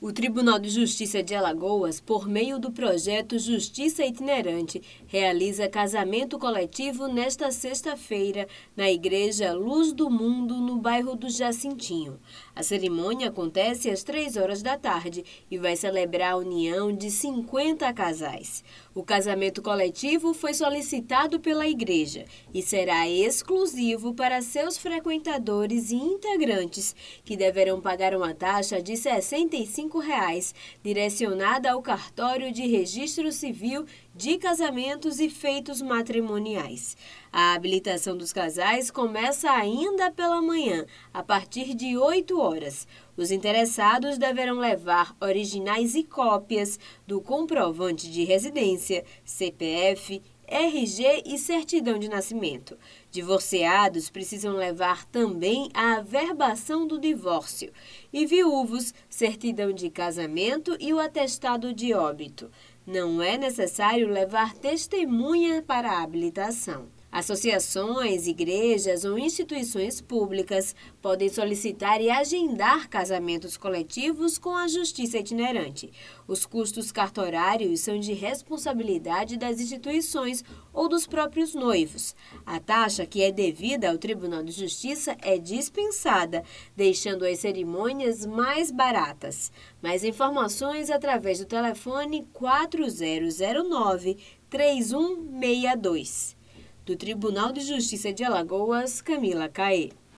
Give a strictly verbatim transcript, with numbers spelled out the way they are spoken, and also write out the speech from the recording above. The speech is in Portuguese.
O Tribunal de Justiça de Alagoas, por meio do projeto Justiça Itinerante, realiza casamento coletivo nesta sexta-feira na Igreja Luz do Mundo, no bairro do Jacintinho. A cerimônia acontece às três horas da tarde e vai celebrar a união de cinquenta casais. O casamento coletivo foi solicitado pela igreja e será exclusivo para seus frequentadores e integrantes, que deverão pagar uma taxa de sessenta e cinco reais, direcionada ao cartório de registro civil de casamentos e feitos matrimoniais. A habilitação dos casais começa ainda pela manhã, a partir de oito horas. Os interessados deverão levar originais e cópias do comprovante de residência, C P F, R G e certidão de nascimento. Divorciados precisam levar também a averbação do divórcio. E viúvos, certidão de casamento e o atestado de óbito. Não é necessário levar testemunha para a habilitação. Associações, igrejas ou instituições públicas podem solicitar e agendar casamentos coletivos com a Justiça Itinerante. Os custos cartorários são de responsabilidade das instituições ou dos próprios noivos. A taxa que é devida ao Tribunal de Justiça é dispensada, deixando as cerimônias mais baratas. Mais informações através do telefone quatro zero zero nove, três um seis dois. Do Tribunal de Justiça de Alagoas, Camila Caê.